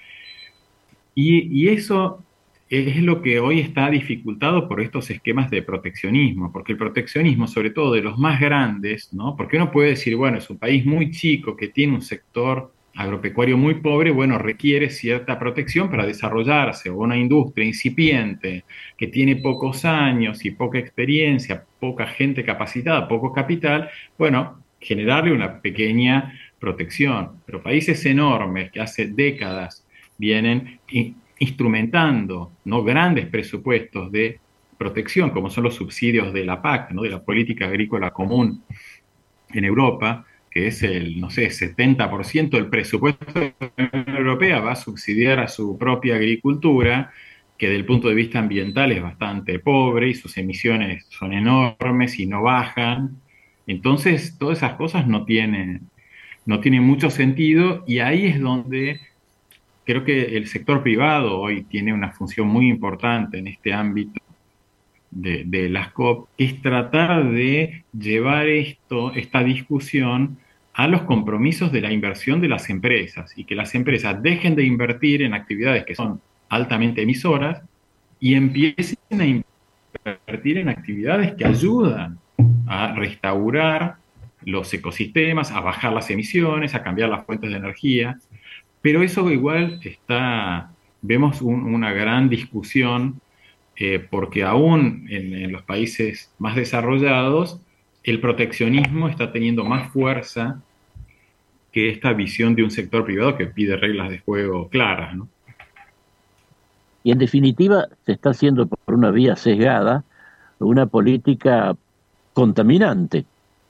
Y eso es lo que hoy está dificultado por estos esquemas de proteccionismo, porque el proteccionismo, sobre todo de los más grandes, ¿no? Porque uno puede decir, bueno, es un país muy chico que tiene un sector agropecuario muy pobre, bueno, requiere cierta protección para desarrollarse, o una industria incipiente que tiene pocos años y poca experiencia, poca gente capacitada, poco capital, bueno, generarle una pequeña protección. Pero países enormes que hace décadas vienen instrumentando, ¿no?, grandes presupuestos de protección, como son los subsidios de la PAC, ¿no?, de la Política Agrícola Común en Europa, que es el, no sé, 70% del presupuesto de la Unión Europea va a subsidiar a su propia agricultura, que desde el punto de vista ambiental es bastante pobre y sus emisiones son enormes y no bajan. Entonces, todas esas cosas no tienen mucho sentido, y ahí es donde creo que el sector privado hoy tiene una función muy importante en este ámbito de las COP, que es tratar de llevar esta discusión a los compromisos de la inversión de las empresas, y que las empresas dejen de invertir en actividades que son altamente emisoras y empiecen a invertir en actividades que ayudan a restaurar los ecosistemas, a bajar las emisiones, a cambiar las fuentes de energía. Pero eso igual vemos una gran discusión, porque aún en los países más desarrollados, el proteccionismo está teniendo más fuerza que esta visión de un sector privado que pide reglas de juego claras, ¿no? Y en definitiva se está haciendo por una vía sesgada una política contaminante.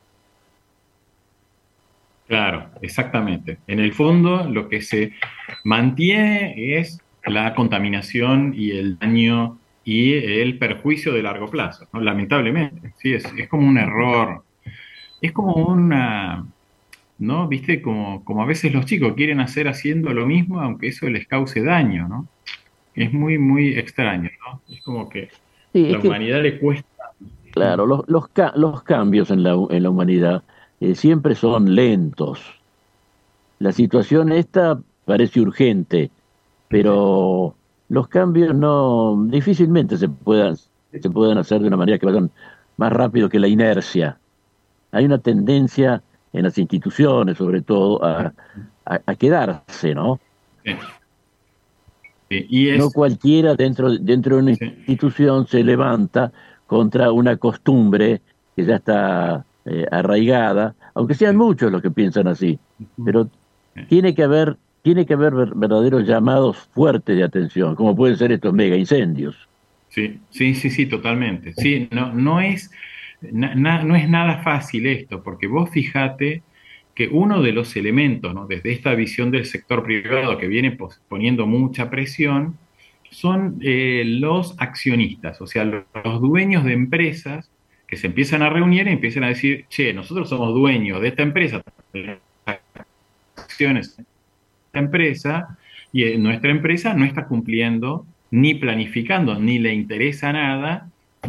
Claro, exactamente. En el fondo, lo que se mantiene es la contaminación y el daño y el perjuicio de largo plazo, ¿no? Lamentablemente, sí, es como un error, es como una, ¿no? ¿Viste? Como a veces los chicos quieren hacer haciendo lo mismo, aunque eso les cause daño, ¿no? Es muy, muy extraño, ¿no? Es como que Sí, a es la que, humanidad le cuesta. claro, los cambios en la humanidad siempre son lentos. La situación esta parece urgente, pero los cambios no difícilmente se puedan hacer de una manera que vayan más rápido que la inercia. Hay una tendencia en las instituciones, sobre todo, a quedarse, ¿no? Sí, sí. Y No cualquiera dentro de una sí, institución se levanta contra una costumbre que ya está arraigada, aunque sean sí. muchos los que piensan así, pero Sí. tiene que haber verdaderos llamados fuertes de atención, como pueden ser estos mega incendios. Sí, sí, sí, sí, totalmente. Sí, no es nada fácil esto, porque vos fijate que uno de los elementos, ¿no?, desde esta visión del sector privado que viene poniendo mucha presión, son los accionistas, o sea, los dueños de empresas que se empiezan a reunir y empiezan a decir, che, nosotros somos dueños de esta empresa, acciones de esta empresa, y nuestra empresa no está cumpliendo ni planificando, ni le interesa nada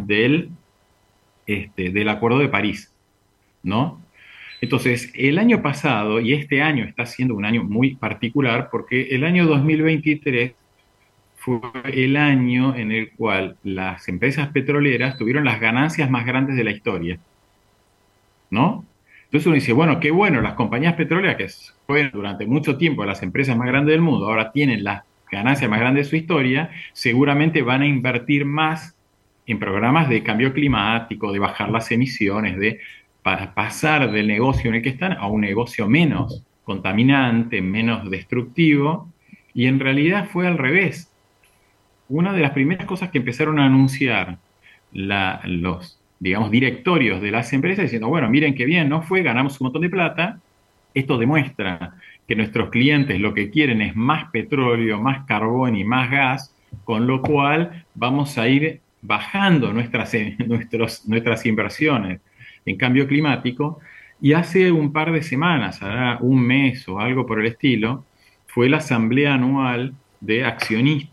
del Acuerdo de París, ¿no? Entonces, el año pasado, y este año está siendo un año muy particular, porque el año 2023 fue el año en el cual las empresas petroleras tuvieron las ganancias más grandes de la historia, ¿no? Entonces uno dice, bueno, qué bueno, las compañías petroleras que fueron durante mucho tiempo las empresas más grandes del mundo, ahora tienen las ganancias más grandes de su historia, seguramente van a invertir más en programas de cambio climático, de bajar las emisiones, para pasar del negocio en el que están a un negocio menos contaminante, menos destructivo, y en realidad fue al revés. Una de las primeras cosas que empezaron a anunciar los, digamos, directorios de las empresas diciendo, bueno, miren qué bien, no fue, ganamos un montón de plata, esto demuestra que nuestros clientes lo que quieren es más petróleo, más carbón y más gas, con lo cual vamos a ir bajando nuestras inversiones en cambio climático. Y hace un par de semanas, hará un mes o algo por el estilo, fue la asamblea anual de accionistas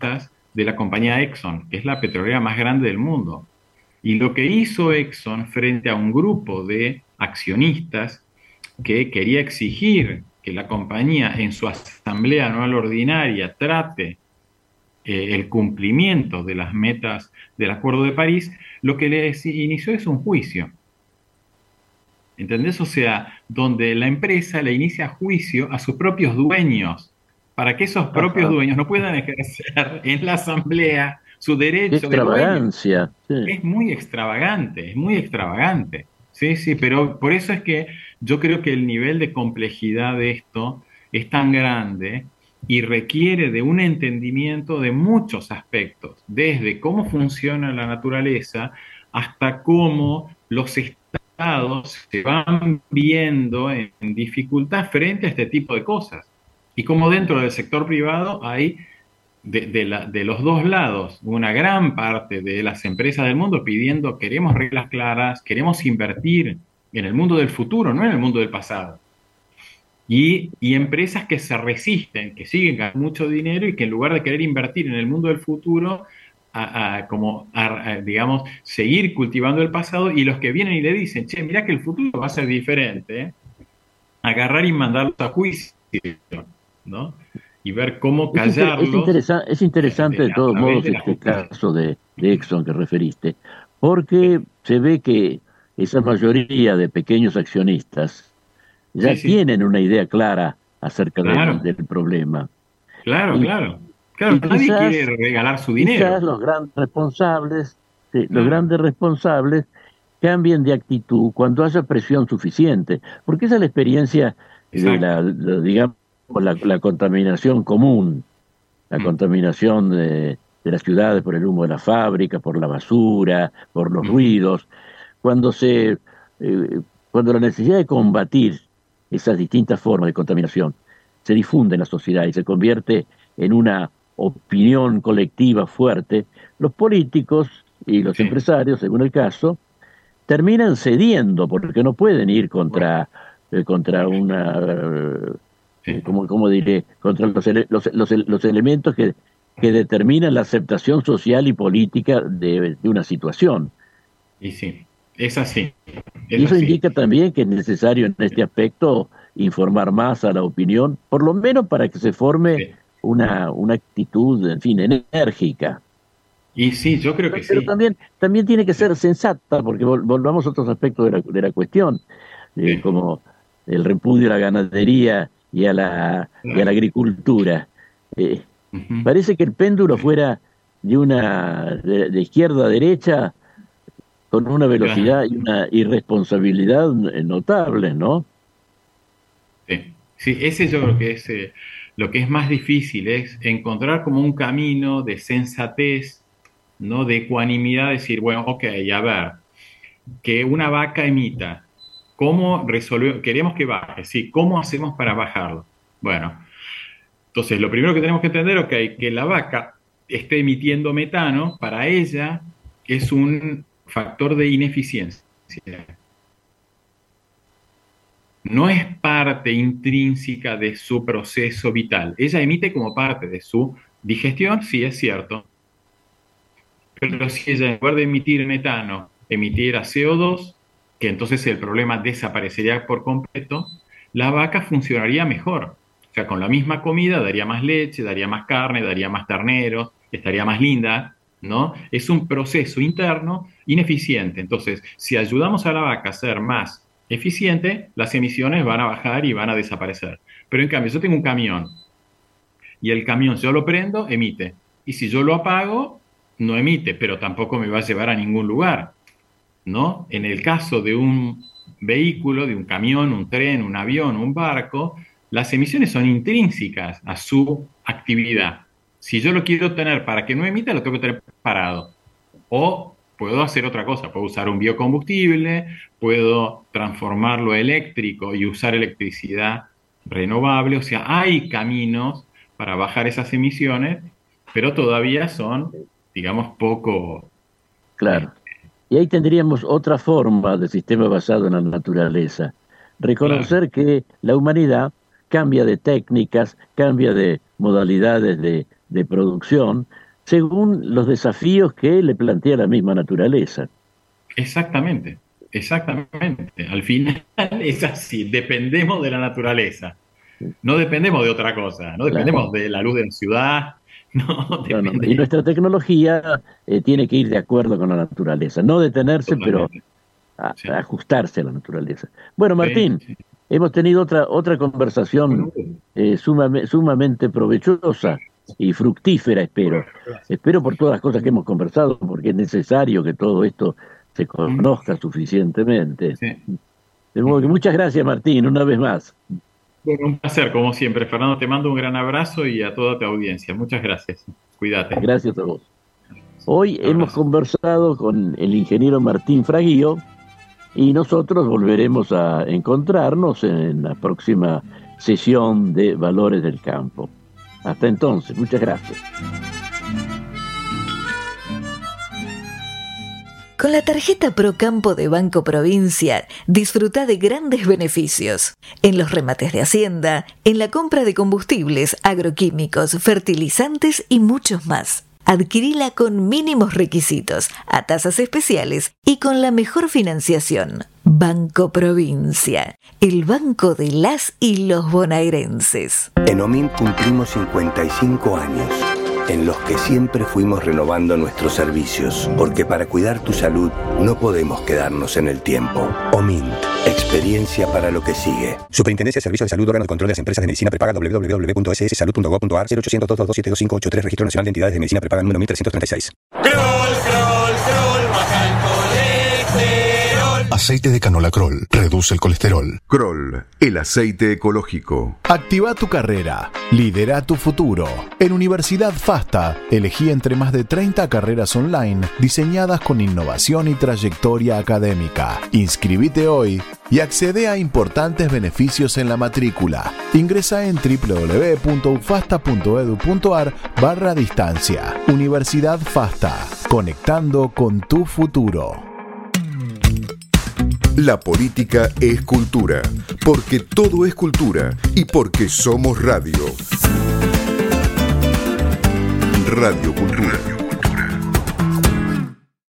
de la compañía Exxon, que es la petrolera más grande del mundo. Y lo que hizo Exxon frente a un grupo de accionistas que quería exigir que la compañía en su asamblea anual ordinaria trate el cumplimiento de las metas del Acuerdo de París, lo que les inició es un juicio. ¿Entendés? O sea, donde la empresa le inicia juicio a sus propios dueños, para que esos propios dueños no puedan ejercer en la asamblea su Qué derecho de dueño. extravagancia. Sí. Es muy extravagante, es muy extravagante. Sí, sí, pero por eso es que yo creo que el nivel de complejidad de esto es tan grande y requiere de un entendimiento de muchos aspectos, desde cómo funciona la naturaleza hasta cómo los estados se van viendo en dificultad frente a este tipo de cosas. Y cómo dentro del sector privado hay de los dos lados, una gran parte de las empresas del mundo pidiendo, queremos reglas claras, queremos invertir en el mundo del futuro, no en el mundo del pasado. Y empresas que se resisten, que siguen ganando mucho dinero y que en lugar de querer invertir en el mundo del futuro, digamos, seguir cultivando el pasado, y los que vienen y le dicen, che, mirá que el futuro va a ser diferente, agarrar y mandarlos a juicio, ¿no? Y ver cómo callarlos. Es interesante de todos modos este caso de Exxon que referiste, porque se ve que esa mayoría de pequeños accionistas ya tienen una idea clara acerca del problema. Claro, claro. Nadie quiere regalar su dinero. Quizás los grandes responsables, los grandes responsables cambien de actitud cuando haya presión suficiente, porque esa es la experiencia de digamos, la contaminación común, la contaminación de las ciudades por el humo de la fábrica, por la basura, por los ruidos, cuando la necesidad de combatir esas distintas formas de contaminación se difunde en la sociedad y se convierte en una opinión colectiva fuerte, los políticos y los empresarios, según el caso, terminan cediendo porque no pueden ir contra una... ¿Cómo diré? Contra los elementos que determinan la aceptación social y política de una situación. Y sí, es así. Y eso indica también que es necesario en este aspecto informar más a la opinión, por lo menos para que se forme una actitud, en fin, enérgica. Y sí, yo creo que pero también tiene que ser sensata, porque volvamos a otros aspectos de la cuestión, como el repudio a la ganadería y a la agricultura. Parece que el péndulo fuera de izquierda a derecha con una velocidad y una irresponsabilidad notables, ¿no? Sí, ese yo creo que es lo que es más difícil, es encontrar como un camino de sensatez, ¿no? De ecuanimidad, decir, bueno, ok, a ver, que una vaca emita, ¿cómo resolvemos? Queremos que baje, sí, ¿cómo hacemos para bajarlo? Bueno, entonces lo primero que tenemos que entender, ok, que la vaca esté emitiendo metano, para ella es un factor de ineficiencia. No es parte intrínseca de su proceso vital. Ella emite como parte de su digestión, sí es cierto. Pero si ella, en lugar de emitir metano, emitiera CO2, que entonces el problema desaparecería por completo, la vaca funcionaría mejor. O sea, con la misma comida daría más leche, daría más carne, daría más terneros, estaría más linda, ¿no? Es un proceso interno ineficiente. Entonces, si ayudamos a la vaca a ser más eficiente, las emisiones van a bajar y van a desaparecer. Pero en cambio, yo tengo un camión y el camión, si yo lo prendo, emite. Y si yo lo apago, no emite, pero tampoco me va a llevar a ningún lugar, ¿no? En el caso de un vehículo, de un camión, un tren, un avión, un barco, las emisiones son intrínsecas a su actividad. Si yo lo quiero tener para que no emita, lo tengo que tener parado. O puedo hacer otra cosa, puedo usar un biocombustible, puedo transformarlo a eléctrico y usar electricidad renovable. O sea, hay caminos para bajar esas emisiones, pero todavía son, digamos, poco... Claro. Y ahí tendríamos otra forma de sistema basado en la naturaleza. Reconocer que la humanidad cambia de técnicas, cambia de modalidades de producción, según los desafíos que le plantea la misma naturaleza. Exactamente. Al final es así, dependemos de la naturaleza. No dependemos de otra cosa, no dependemos de la luz de la ciudad. No. Y nuestra tecnología tiene que ir de acuerdo con la naturaleza, no detenerse, totalmente, pero ajustarse a la naturaleza. Bueno, Martín, sí. Hemos tenido otra conversación sumamente provechosa y fructífera, espero. Espero por todas las cosas que hemos conversado, porque es necesario que todo esto se conozca suficientemente. Sí. De modo que muchas gracias, Martín, una vez más. Bueno, un placer, como siempre. Fernando, te mando un gran abrazo y a toda tu audiencia. Muchas gracias. Cuídate. Gracias a vos. Hoy hemos conversado con el ingeniero Martín Fraguío y nosotros volveremos a encontrarnos en la próxima sesión de Valores del Campo. Hasta entonces, muchas gracias. Con la tarjeta Procampo de Banco Provincia, disfruta de grandes beneficios. En los remates de Hacienda, en la compra de combustibles, agroquímicos, fertilizantes y muchos más. Adquirila con mínimos requisitos, a tasas especiales y con la mejor financiación. Banco Provincia, el banco de las y los bonaerenses. En OMINT cumplimos 55 años, en los que siempre fuimos renovando nuestros servicios, porque para cuidar tu salud no podemos quedarnos en el tiempo. OMINT, experiencia para lo que sigue. Superintendencia de Servicios de Salud, órgano de control de las empresas de medicina prepaga, www.sssalud.gov.ar, 0800-222-72583, Registro Nacional de Entidades de Medicina Prepaga, número 1336. Aceite de canola Kroll reduce el colesterol. Kroll, el aceite ecológico. Activa tu carrera. Lidera tu futuro. En Universidad FASTA, elegí entre más de 30 carreras online diseñadas con innovación y trayectoria académica. Inscribite hoy y accede a importantes beneficios en la matrícula. Ingresa en www.ufasta.edu.ar/distancia. Universidad FASTA, conectando con tu futuro. La política es cultura, porque todo es cultura y porque somos radio. Radio Cultura.